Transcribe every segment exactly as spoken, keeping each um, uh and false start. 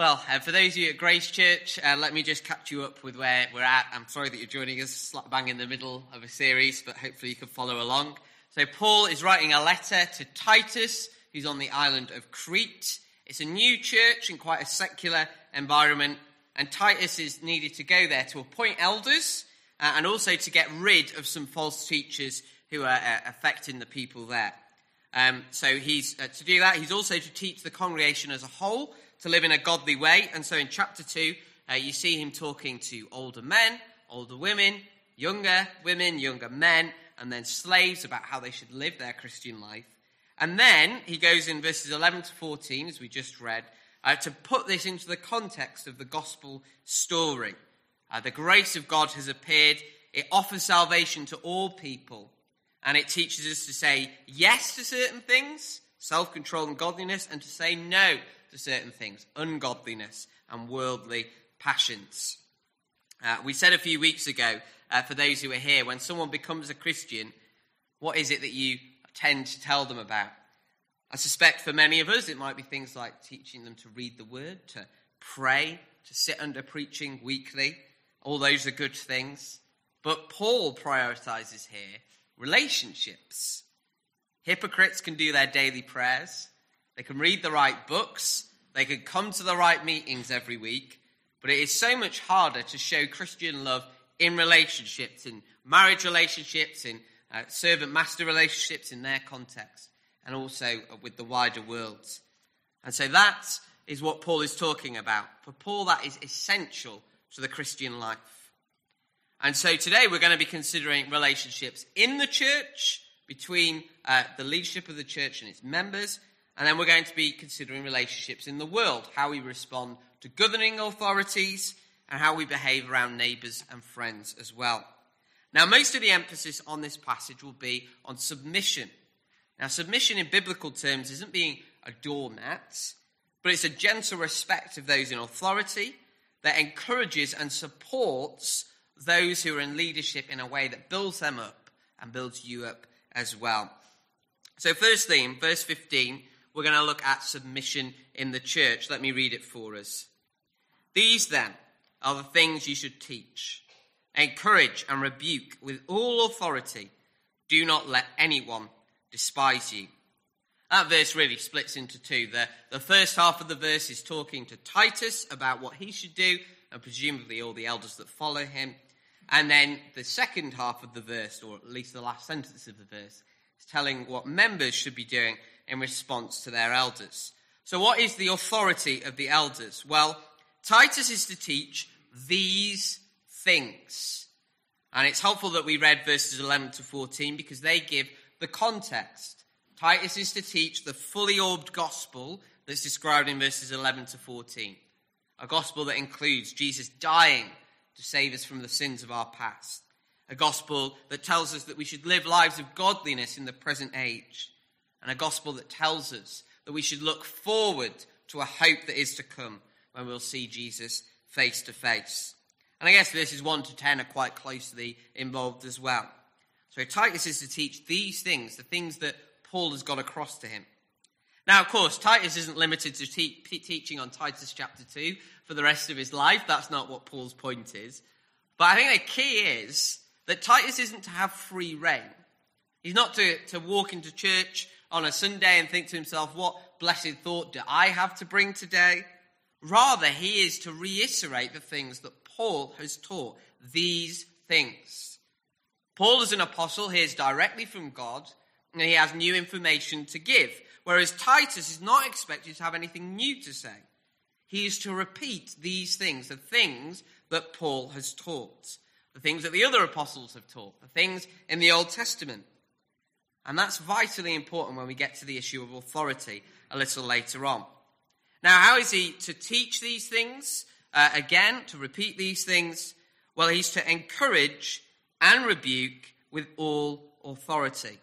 Well, uh, for those of you at Grace Church, uh, let me just catch you up with where we're at. I'm sorry that you're joining us slap bang in the middle of a series, but hopefully you can follow along. So Paul is writing a letter to Titus, who's on the island of Crete. It's a new church in quite a secular environment, and Titus is needed to go there to appoint elders uh, and also to get rid of some false teachers who are uh, affecting the people there. Um, so he's uh, to do that. He's also to teach the congregation as a whole to live in a godly way. And so in chapter two, uh, you see him talking to older men, older women, younger women, younger men, and then slaves about how they should live their Christian life. And then he goes in verses eleven to fourteen, as we just read, uh, to put this into the context of the gospel story. Uh, the grace of God has appeared. It offers salvation to all people. And it teaches us to say yes to certain things, self-control and godliness, and to say no to certain things, ungodliness and worldly passions. Uh, we said a few weeks ago, uh, for those who are here, when someone becomes a Christian, what is it that you tend to tell them about? I suspect for many of us, it might be things like teaching them to read the word, to pray, to sit under preaching weekly. All those are good things. But Paul prioritizes here relationships. Hypocrites can do their daily prayers. They can read the right books. They can come to the right meetings every week. But it is so much harder to show Christian love in relationships, in marriage relationships, in uh, servant-master relationships in their context, and also with the wider world. And so that is what Paul is talking about. For Paul, that is essential to the Christian life. And so today we're going to be considering relationships in the church, between uh, the leadership of the church and its members, and then we're going to be considering relationships in the world, how we respond to governing authorities, and how we behave around neighbours and friends as well. Now, most of the emphasis on this passage will be on submission. Now, submission in biblical terms isn't being a doormat, but it's a gentle respect of those in authority that encourages and supports those who are in leadership in a way that builds them up and builds you up as well. So firstly, in verse fifteen, we're going to look at submission in the church. Let me read it for us. These then are the things you should teach. Encourage and rebuke with all authority. Do not let anyone despise you. That verse really splits into two. The, the first half of the verse is talking to Titus about what he should do, and presumably all the elders that follow him. And then the second half of the verse, or at least the last sentence of the verse, is telling what members should be doing in response to their elders. So what is the authority of the elders? Well, Titus is to teach these things. And it's helpful that we read verses eleven to fourteen because they give the context. Titus is to teach the fully orbed gospel that's described in verses eleven to fourteen. A gospel that includes Jesus dying to save us from the sins of our past. A gospel that tells us that we should live lives of godliness in the present age. And a gospel that tells us that we should look forward to a hope that is to come when we'll see Jesus face to face. And I guess verses one to ten are quite closely involved as well. So Titus is to teach these things, the things that Paul has got across to him. Now, of course, Titus isn't limited to te- teaching on Titus chapter two for the rest of his life. That's not what Paul's point is. But I think the key is that Titus isn't to have free rein. He's not to, to walk into church on a Sunday and think to himself, what blessed thought do I have to bring today? Rather, he is to reiterate the things that Paul has taught, these things. Paul, as an apostle, hears directly from God, and he has new information to give. Whereas Titus is not expected to have anything new to say. He is to repeat these things, the things that Paul has taught, the things that the other apostles have taught, the things in the Old Testament. And that's vitally important when we get to the issue of authority a little later on. Now, how is he to teach these things? Uh, again, to repeat these things? Well, he's to encourage and rebuke with all authority.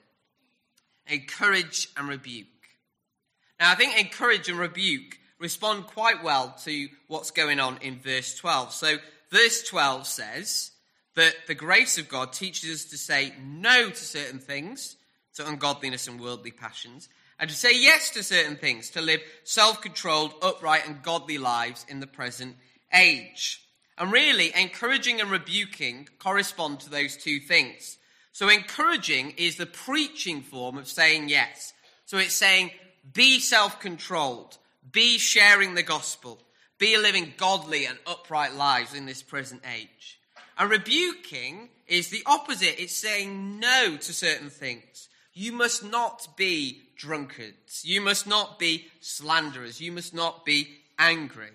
Encourage and rebuke. Now, I think encourage and rebuke respond quite well to what's going on in verse twelve. So, verse twelve says that the grace of God teaches us to say no to certain things, to ungodliness and worldly passions, and to say yes to certain things, to live self-controlled, upright and godly lives in the present age. And really, encouraging and rebuking correspond to those two things. So encouraging is the preaching form of saying yes. So it's saying, be self-controlled, be sharing the gospel, be living godly and upright lives in this present age. And rebuking is the opposite. It's saying no to certain things. You must not be drunkards. You must not be slanderers. You must not be angry.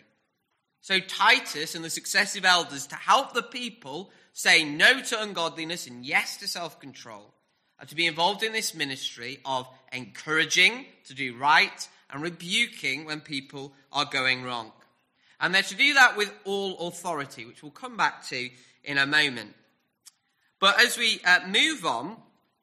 So Titus and the successive elders, to help the people say no to ungodliness and yes to self-control, are to be involved in this ministry of encouraging to do right and rebuking when people are going wrong. And they're to do that with all authority, which we'll come back to in a moment. But as we uh, move on,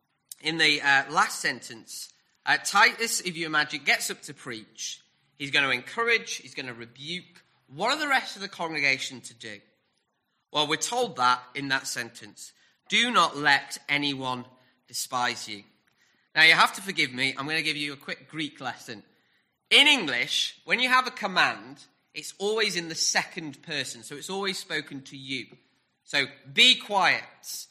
in the uh, last sentence, uh, Titus, if you imagine, gets up to preach. He's going to encourage, he's going to rebuke. What are the rest of the congregation to do? Well, we're told that in that sentence. Do not let anyone despise you. Now, you have to forgive me. I'm going to give you a quick Greek lesson. In English, when you have a command, it's always in the second person. So it's always spoken to you. So be quiet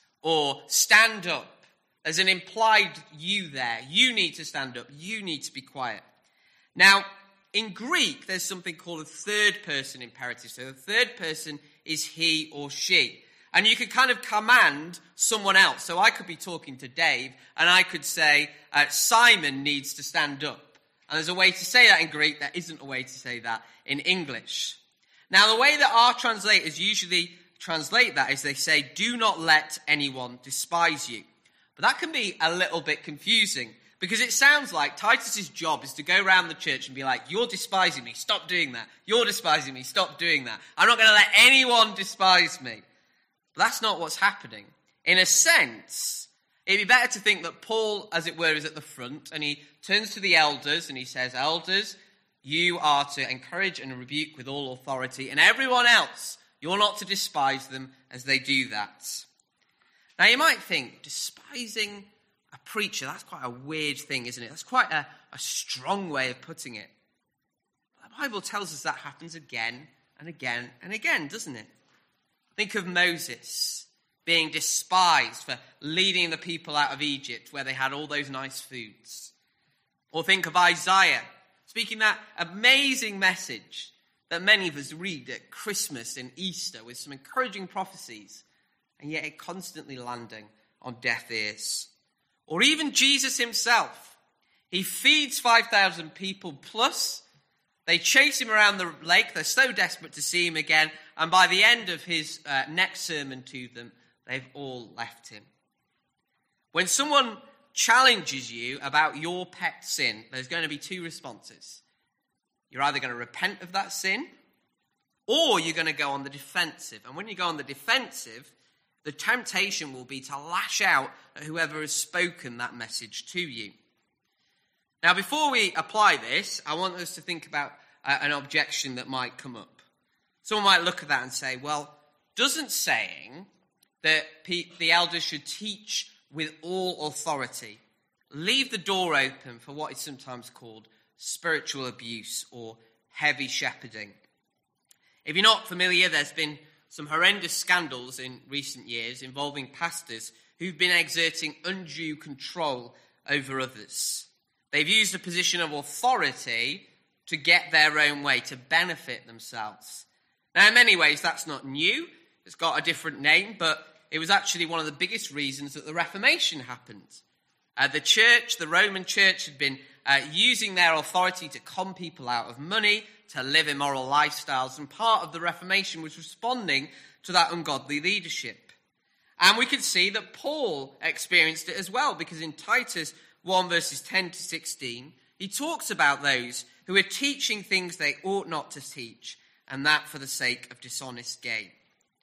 or stand up. There's an implied you there. You need to stand up. You need to be quiet. Now, in Greek, there's something called a third person imperative. So the third person is he or she. And you could kind of command someone else. So I could be talking to Dave, and I could say, uh, Simon needs to stand up. And there's a way to say that in Greek. There isn't a way to say that in English. Now, the way that our translators usually translate that is they say, do not let anyone despise you. But that can be a little bit confusing, because it sounds like Titus's job is to go around the church and be like, you're despising me, stop doing that. You're despising me, stop doing that. I'm not going to let anyone despise me. But that's not what's happening. In a sense, it'd be better to think that Paul, as it were, is at the front, and he turns to the elders and he says, elders, you are to encourage and rebuke with all authority, and everyone else, you're not to despise them as they do that. Now, you might think, despising a preacher, that's quite a weird thing, isn't it? That's quite a, a strong way of putting it. But the Bible tells us that happens again and again and again, doesn't it? Think of Moses being despised for leading the people out of Egypt where they had all those nice foods. Or think of Isaiah speaking that amazing message that many of us read at Christmas and Easter with some encouraging prophecies, and yet it constantly landing on deaf ears. Or even Jesus himself. He feeds five thousand people plus. They chase him around the lake. They're so desperate to see him again. And by the end of his uh, next sermon to them, they've all left him. When someone challenges you about your pet sin, there's going to be two responses. You're either going to repent of that sin, or you're going to go on the defensive. And when you go on the defensive, the temptation will be to lash out at whoever has spoken that message to you. Now, before we apply this, I want us to think about uh, an objection that might come up. Someone might look at that and say, well, doesn't saying that pe- the elders should teach with all authority leave the door open for what is sometimes called spiritual abuse or heavy shepherding? If you're not familiar, there's been some horrendous scandals in recent years involving pastors who've been exerting undue control over others. They've used a position of authority to get their own way, to benefit themselves. Now, in many ways, that's not new. It's got a different name, but it was actually one of the biggest reasons that the Reformation happened. Uh, the church, the Roman church, had been uh, using their authority to con people out of money, to live immoral lifestyles, and part of the Reformation was responding to that ungodly leadership. And we can see that Paul experienced it as well, because in Titus one verses ten to sixteen, he talks about those who are teaching things they ought not to teach, and that for the sake of dishonest gain.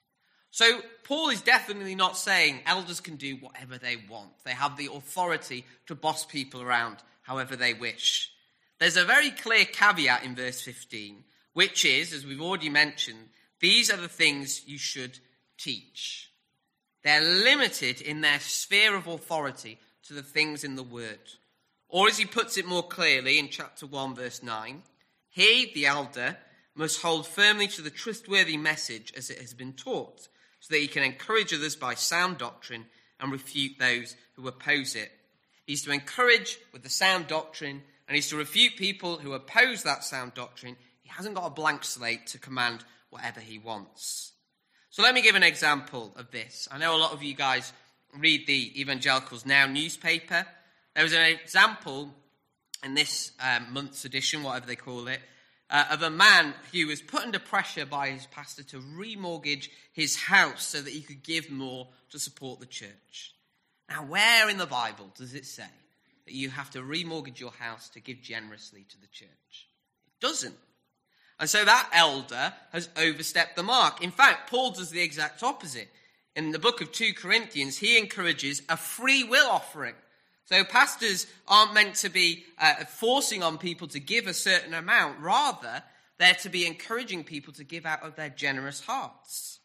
So Paul is definitely not saying elders can do whatever they want. They have the authority to boss people around however they wish. There's a very clear caveat in verse fifteen, which is, as we've already mentioned, these are the things you should teach. They're limited in their sphere of authority to the things in the word. Or as he puts it more clearly in chapter one, verse nine, he, the elder, must hold firmly to the trustworthy message as it has been taught, so that he can encourage others by sound doctrine and refute those who oppose it. He's to encourage with the sound doctrine, and he's to refute people who oppose that sound doctrine. He hasn't got a blank slate to command whatever he wants. So let me give an example of this. I know a lot of you guys read the Evangelicals Now newspaper. There was an example in this um, month's edition, whatever they call it, uh, of a man who was put under pressure by his pastor to remortgage his house so that he could give more to support the church. Now, where in the Bible does it say that you have to remortgage your house to give generously to the church? It doesn't. And so that elder has overstepped the mark. In fact, Paul does the exact opposite. In the book of Second Corinthians, he encourages a free will offering. So pastors aren't meant to be uh, forcing on people to give a certain amount. Rather, they're to be encouraging people to give out of their generous hearts.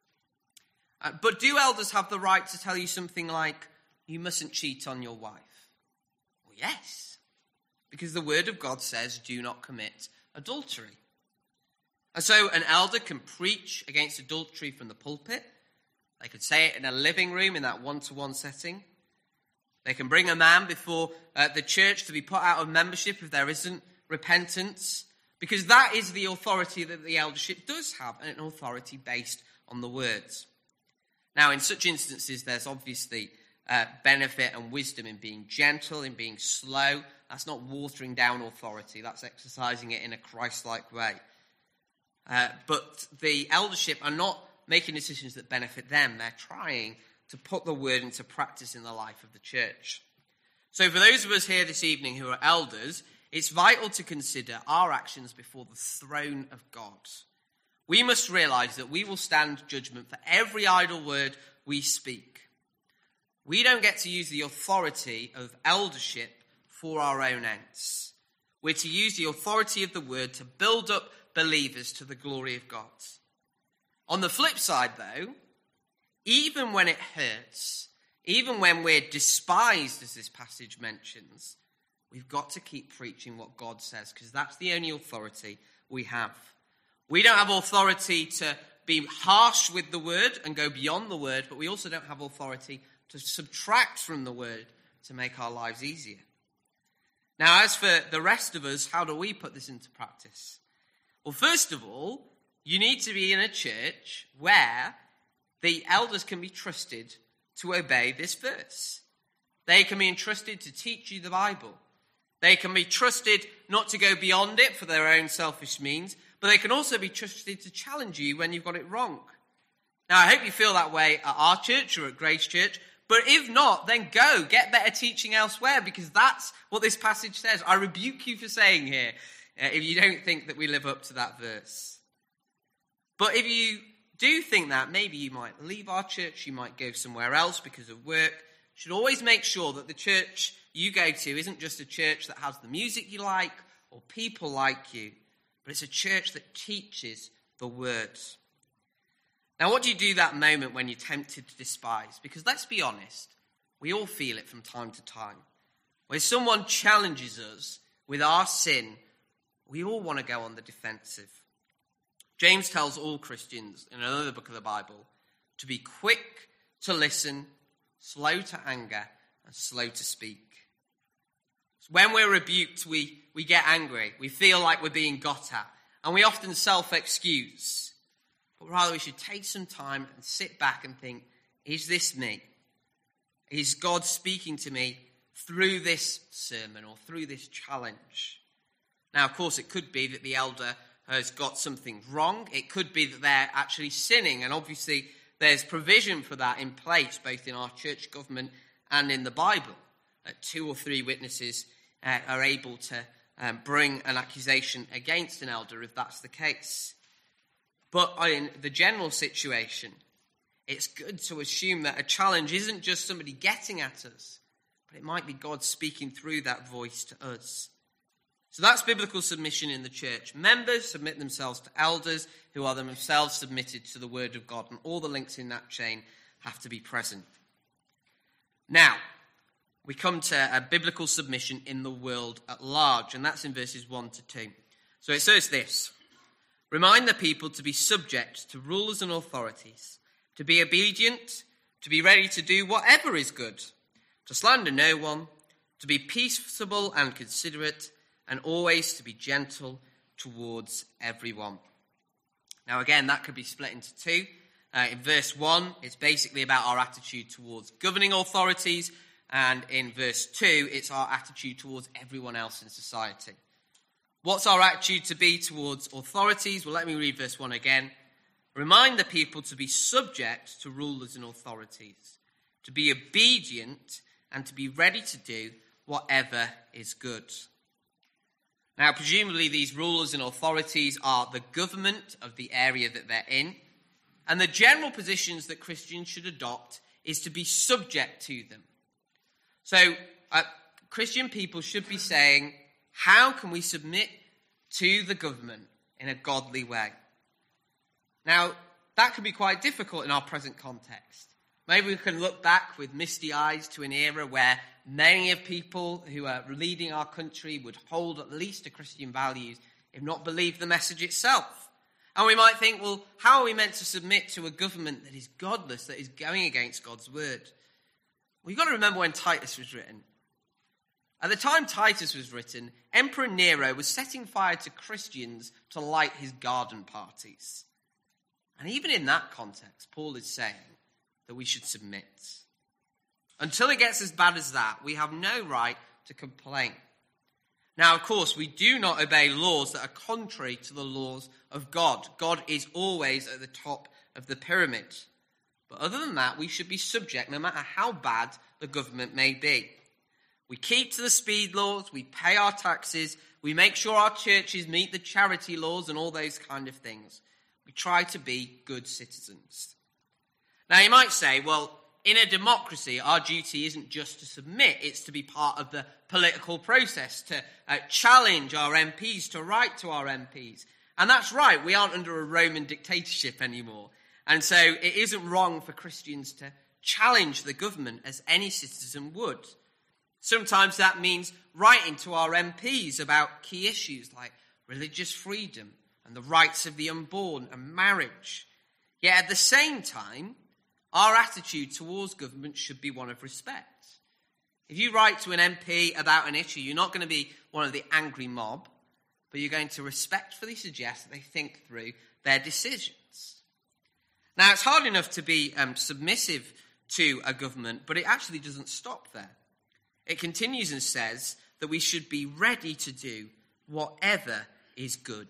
Uh, but do elders have the right to tell you something like, you mustn't cheat on your wife? Well, yes. Because the word of God says, do not commit adultery. And so an elder can preach against adultery from the pulpit. They could say it in a living room in that one-to-one setting. They can bring a man before uh, the church to be put out of membership if there isn't repentance, because that is the authority that the eldership does have, and an authority based on the words. Now, in such instances, there's obviously uh, benefit and wisdom in being gentle, in being slow. That's not watering down authority. That's exercising it in a Christ-like way. Uh, but the eldership are not making decisions that benefit them. They're trying to put the word into practice in the life of the church. So for those of us here this evening who are elders, it's vital to consider our actions before the throne of God. We must realize that we will stand judgment for every idle word we speak. We don't get to use the authority of eldership for our own ends. We're to use the authority of the word to build up believers to the glory of God. On the flip side, though, even when it hurts, even when we're despised, as this passage mentions, we've got to keep preaching what God says, because that's the only authority we have. We don't have authority to be harsh with the word and go beyond the word, but we also don't have authority to subtract from the word to make our lives easier. Now, as for the rest of us, how do we put this into practice? Well, first of all, you need to be in a church where the elders can be trusted to obey this verse. They can be entrusted to teach you the Bible. They can be trusted not to go beyond it for their own selfish means, but they can also be trusted to challenge you when you've got it wrong. Now, I hope you feel that way at our church or at Grace Church, but if not, then go, get better teaching elsewhere, because that's what this passage says. I rebuke you for saying here, uh, if you don't think that we live up to that verse. But if you do think that, maybe you might leave our church, you might go somewhere else because of work. You should always make sure that the church you go to isn't just a church that has the music you like or people like you, but it's a church that teaches the word. Now, what do you do that moment when you're tempted to despise? Because let's be honest, we all feel it from time to time. When someone challenges us with our sin, we all want to go on the defensive. James tells all Christians in another book of the Bible to be quick to listen, slow to anger, and slow to speak. When we're rebuked, we, we get angry. We feel like we're being got at. And we often self-excuse. But rather we should take some time and sit back and think, is this me? Is God speaking to me through this sermon or through this challenge? Now, of course, it could be that the elder has got something wrong. It could be that they're actually sinning. And obviously, there's provision for that in place, both in our church government and in the Bible. That two or three witnesses uh, are able to um, bring an accusation against an elder if that's the case. But in the general situation, it's good to assume that a challenge isn't just somebody getting at us, but it might be God speaking through that voice to us. So that's biblical submission in the church. Members submit themselves to elders who are themselves submitted to the word of God, and all the links in that chain have to be present. Now, we come to a biblical submission in the world at large, and that's in verses one to two. So it says this: remind the people to be subject to rulers and authorities, to be obedient, to be ready to do whatever is good, to slander no one, to be peaceable and considerate, and always to be gentle towards everyone. Now again, that could be split into two. Uh, in verse one, it's basically about our attitude towards governing authorities, and in verse two, it's our attitude towards everyone else in society. What's our attitude to be towards authorities? Well, let me read verse one again. Remind the people to be subject to rulers and authorities, to be obedient, and to be ready to do whatever is good. Now, presumably these rulers and authorities are the government of the area that they're in, and the general positions that Christians should adopt is to be subject to them. So, uh, Christian people should be saying, how can we submit to the government in a godly way? Now, that can be quite difficult in our present context. Maybe we can look back with misty eyes to an era where many of people who are leading our country would hold at least to Christian values, if not believe the message itself. And we might think, well, how are we meant to submit to a government that is godless, that is going against God's word? Well, you've got to remember when Titus was written. At the time Titus was written, Emperor Nero was setting fire to Christians to light his garden parties. And even in that context, Paul is saying that we should submit. Until it gets as bad as that, we have no right to complain. Now, of course, we do not obey laws that are contrary to the laws of God. God is always at the top of the pyramid. But other than that, we should be subject, no matter how bad the government may be. We keep to the speed laws, we pay our taxes, we make sure our churches meet the charity laws and all those kind of things. We try to be good citizens. Now, you might say, well, in a democracy, our duty isn't just to submit, it's to be part of the political process, to uh, challenge our M Ps, to write to our M Ps. And that's right, we aren't under a Roman dictatorship anymore. And so it isn't wrong for Christians to challenge the government as any citizen would. Sometimes that means writing to our M Ps about key issues like religious freedom and the rights of the unborn and marriage. Yet at the same time, our attitude towards government should be one of respect. If you write to an M P about an issue, you're not going to be one of the angry mob, but you're going to respectfully suggest that they think through their decisions. Now, it's hard enough to be um, submissive to a government, but it actually doesn't stop there. It continues and says that we should be ready to do whatever is good.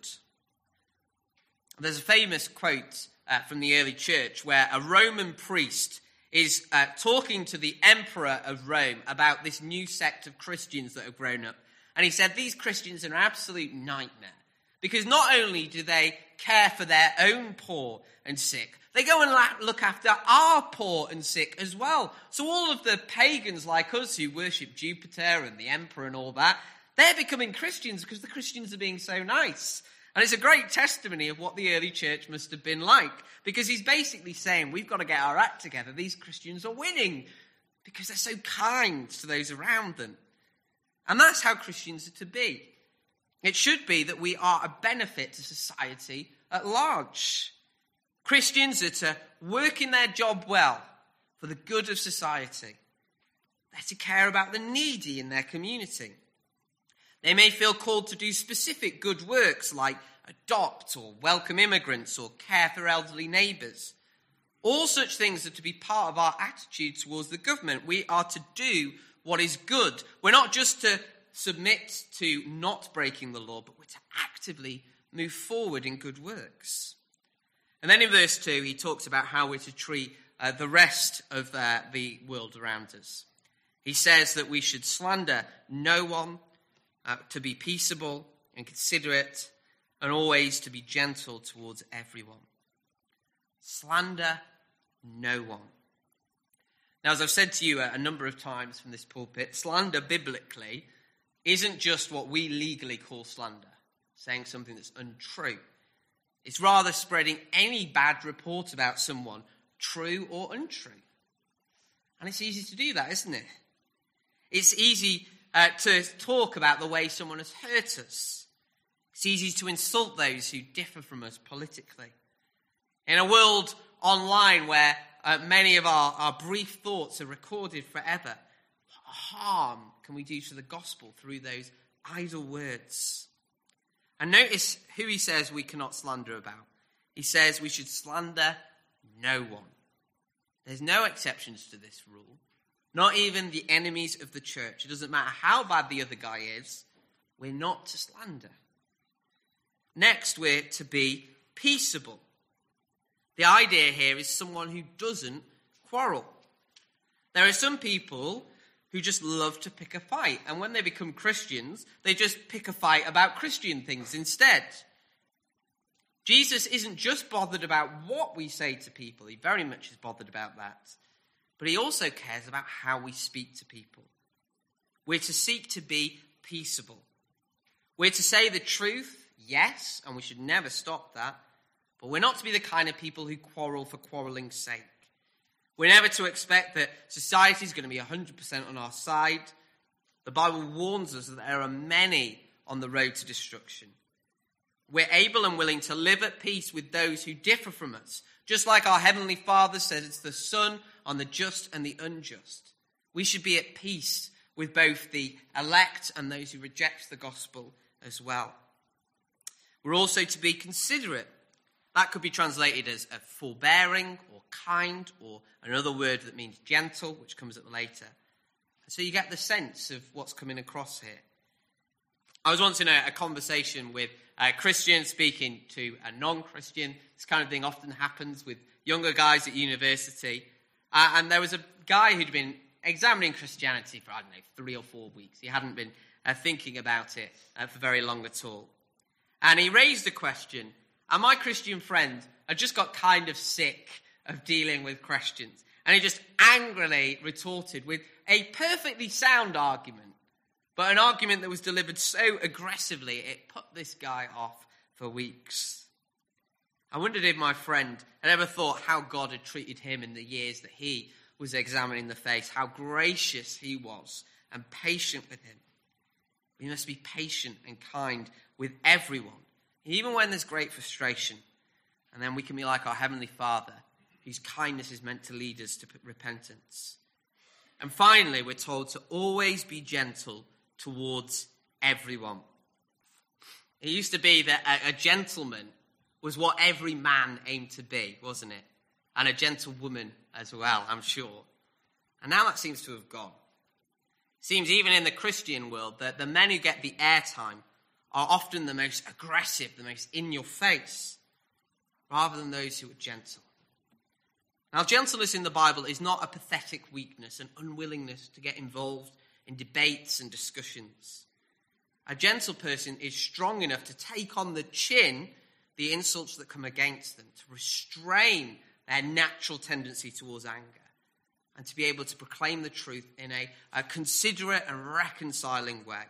There's a famous quote uh, from the early church where a Roman priest is uh, talking to the emperor of Rome about this new sect of Christians that have grown up. And he said, these Christians are an absolute nightmare because not only do they care for their own poor and sick, they go and la- look after our poor and sick as well. So all of the pagans like us who worship Jupiter and the emperor and all that, they're becoming Christians because the Christians are being so nice. And it's a great testimony of what the early church must have been like, because he's basically saying, we've got to get our act together. These Christians are winning because they're so kind to those around them. And that's how Christians are to be. It should be that we are a benefit to society at large. Christians are to work in their job well for the good of society. They're to care about the needy in their community. They may feel called to do specific good works like adopt or welcome immigrants or care for elderly neighbours. All such things are to be part of our attitude towards the government. We are to do what is good. We're not just to submit to not breaking the law, but we're to actively move forward in good works. And then in verse two, he talks about how we're to treat uh, the rest of uh, the world around us. He says that we should slander no one, Uh, to be peaceable and considerate, and always to be gentle towards everyone. Slander no one. Now, as I've said to you a, a number of times from this pulpit, slander biblically isn't just what we legally call slander, saying something that's untrue. It's rather spreading any bad report about someone, true or untrue. And it's easy to do that, isn't it? It's easy uh, to talk about the way someone has hurt us. It's easy to insult those who differ from us politically. In a world online where uh, many of our, our brief thoughts are recorded forever, what harm can we do to the gospel through those idle words? And notice who he says we cannot slander about. He says we should slander no one. There's no exceptions to this rule. Not even the enemies of the church. It doesn't matter how bad the other guy is. We're not to slander. Next, we're to be peaceable. The idea here is someone who doesn't quarrel. There are some people who just love to pick a fight. And when they become Christians, they just pick a fight about Christian things instead. Jesus isn't just bothered about what we say to people. He very much is bothered about that. But he also cares about how we speak to people. We're to seek to be peaceable. We're to say the truth, yes, and we should never stop that. But we're not to be the kind of people who quarrel for quarreling's sake. We're never to expect that society is going to be one hundred percent on our side. The Bible warns us that there are many on the road to destruction. We're able and willing to live at peace with those who differ from us. Just like our Heavenly Father says it's the sun on the just and the unjust. We should be at peace with both the elect and those who reject the gospel as well. We're also to be considerate. That could be translated as a forbearing or kind, or another word that means gentle, which comes up later. So you get the sense of what's coming across here. I was once in a, a conversation with a Christian speaking to a non-Christian. This kind of thing often happens with younger guys at university. Uh, and there was a guy who'd been examining Christianity for, I don't know, three or four weeks. He hadn't been uh, thinking about it uh, for very long at all. And he raised the question, and my Christian friend had just got kind of sick of dealing with questions. And he just angrily retorted with a perfectly sound argument, but an argument that was delivered so aggressively, it put this guy off for weeks. I wondered if my friend had ever thought how God had treated him in the years that he was examining the faith, how gracious he was and patient with him. We must be patient and kind with everyone, even when there's great frustration. And then we can be like our Heavenly Father, whose kindness is meant to lead us to repentance. And finally, we're told to always be gentle towards everyone. It used to be that a, a gentleman was what every man aimed to be, wasn't it? And a gentlewoman as well, I'm sure. And now that seems to have gone. It seems even in the Christian world that the men who get the airtime are often the most aggressive, the most in your face, rather than those who are gentle. Now, gentleness in the Bible is not a pathetic weakness, an unwillingness to get involved in debates and discussions. A gentle person is strong enough to take on the chin the insults that come against them, to restrain their natural tendency towards anger, and to be able to proclaim the truth in a, a considerate and reconciling way.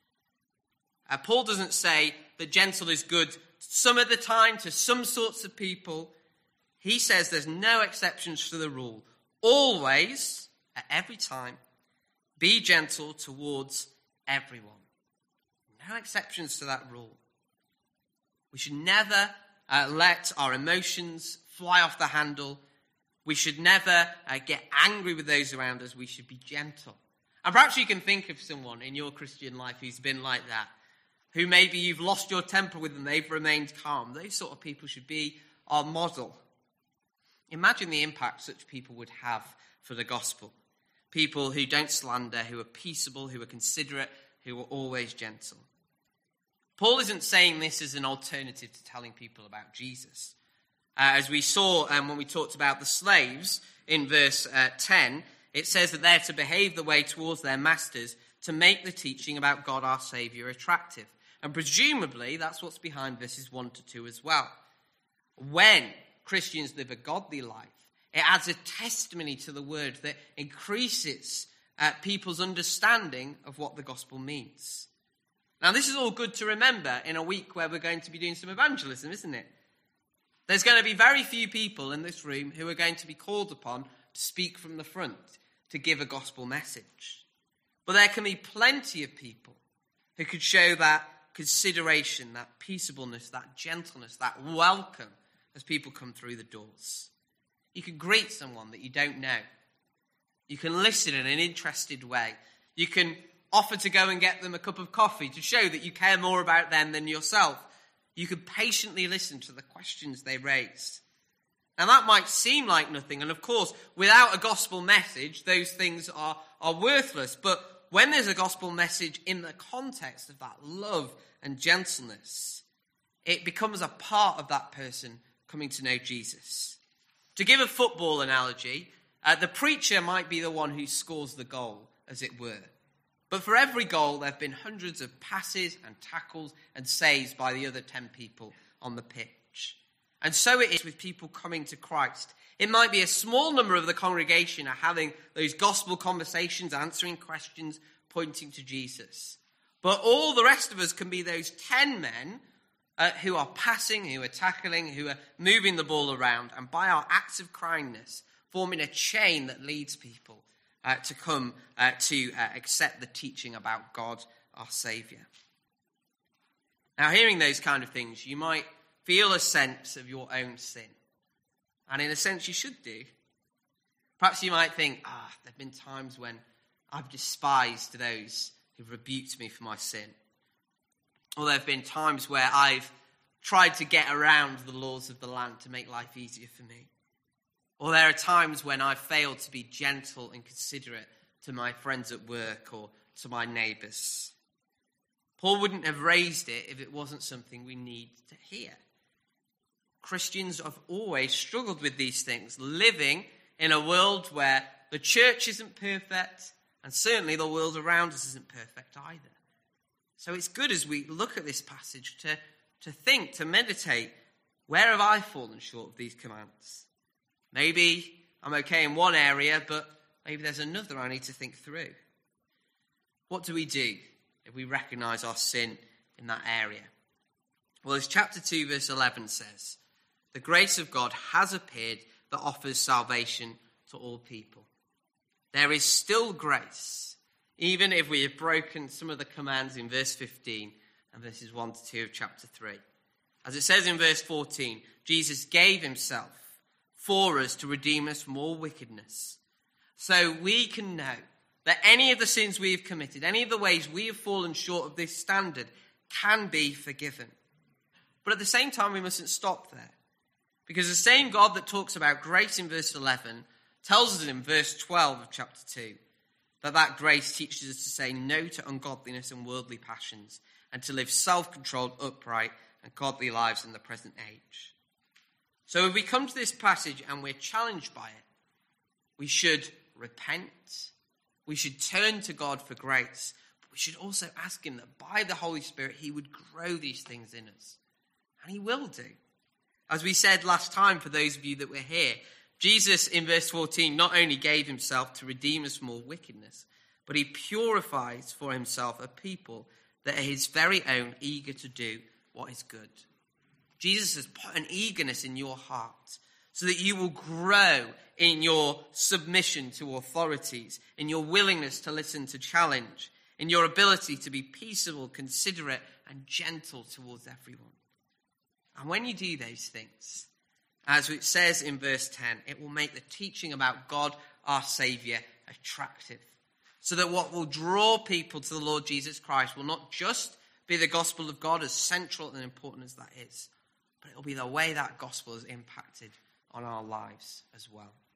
Uh, Paul doesn't say that gentle is good some of the time to some sorts of people. He says there's no exceptions to the rule. Always, at every time, be gentle towards everyone. No exceptions to that rule. We should never uh, let our emotions fly off the handle. We should never uh, get angry with those around us. We should be gentle. And perhaps you can think of someone in your Christian life who's been like that, who maybe you've lost your temper with and they've remained calm. Those sort of people should be our model. Imagine the impact such people would have for the gospel. People who don't slander, who are peaceable, who are considerate, who are always gentle. Paul isn't saying this as an alternative to telling people about Jesus. Uh, as we saw um, when we talked about the slaves in verse uh, ten, it says that they're to behave the way towards their masters to make the teaching about God our Saviour attractive. And presumably that's what's behind verses one to two as well. When Christians live a godly life, it adds a testimony to the word that increases uh, people's understanding of what the gospel means. Now, this is all good to remember in a week where we're going to be doing some evangelism, isn't it? There's going to be very few people in this room who are going to be called upon to speak from the front, to give a gospel message. But there can be plenty of people who could show that consideration, that peaceableness, that gentleness, that welcome as people come through the doors. You can greet someone that you don't know. You can listen in an interested way. You can offer to go and get them a cup of coffee to show that you care more about them than yourself. You can patiently listen to the questions they raise. Now that might seem like nothing, and of course, without a gospel message, those things are, are worthless. But when there's a gospel message in the context of that love and gentleness, it becomes a part of that person coming to know Jesus. To give a football analogy, uh, the preacher might be the one who scores the goal, as it were. But for every goal, there have been hundreds of passes and tackles and saves by the other ten people on the pitch. And so it is with people coming to Christ. It might be a small number of the congregation are having those gospel conversations, answering questions, pointing to Jesus. But all the rest of us can be those ten men uh, who are passing, who are tackling, who are moving the ball around, and by our acts of kindness, forming a chain that leads people uh, to come uh, to uh, accept the teaching about God, our Saviour. Now, hearing those kind of things, you might feel a sense of your own sin. And in a sense, you should do. Perhaps you might think, ah, there have been times when I've despised those who've rebuked me for my sin. Or there have been times where I've tried to get around the laws of the land to make life easier for me. Or there are times when I've failed to be gentle and considerate to my friends at work or to my neighbours. Paul wouldn't have raised it if it wasn't something we need to hear. Christians have always struggled with these things, living in a world where the church isn't perfect, and certainly the world around us isn't perfect either. So it's good as we look at this passage to, to think, to meditate, where have I fallen short of these commands? Maybe I'm okay in one area, but maybe there's another I need to think through. What do we do if we recognise our sin in that area? Well, as chapter two, verse eleven says, the grace of God has appeared that offers salvation to all people. There is still grace, even if we have broken some of the commands in verse fifteen and verses one to two of chapter three. As it says in verse fourteen, Jesus gave himself for us to redeem us from all wickedness. So we can know that any of the sins we have committed, any of the ways we have fallen short of this standard, can be forgiven. But at the same time, we mustn't stop there. Because the same God that talks about grace in verse eleven tells us in verse twelve of chapter two that that grace teaches us to say no to ungodliness and worldly passions and to live self-controlled, upright, and godly lives in the present age. So if we come to this passage and we're challenged by it, we should repent. We should turn to God for grace. But we should also ask him that by the Holy Spirit, he would grow these things in us. And he will do. As we said last time, for those of you that were here, Jesus in verse fourteen not only gave himself to redeem us from all wickedness, but he purifies for himself a people that are his very own, eager to do what is good. Jesus has put an eagerness in your heart so that you will grow in your submission to authorities, in your willingness to listen to challenge, in your ability to be peaceable, considerate, and gentle towards everyone. And when you do those things, as it says in verse ten, it will make the teaching about God, our Saviour, attractive. So that what will draw people to the Lord Jesus Christ will not just be the gospel of God, as central and important as that is, but it will be the way that gospel is impacted on our lives as well.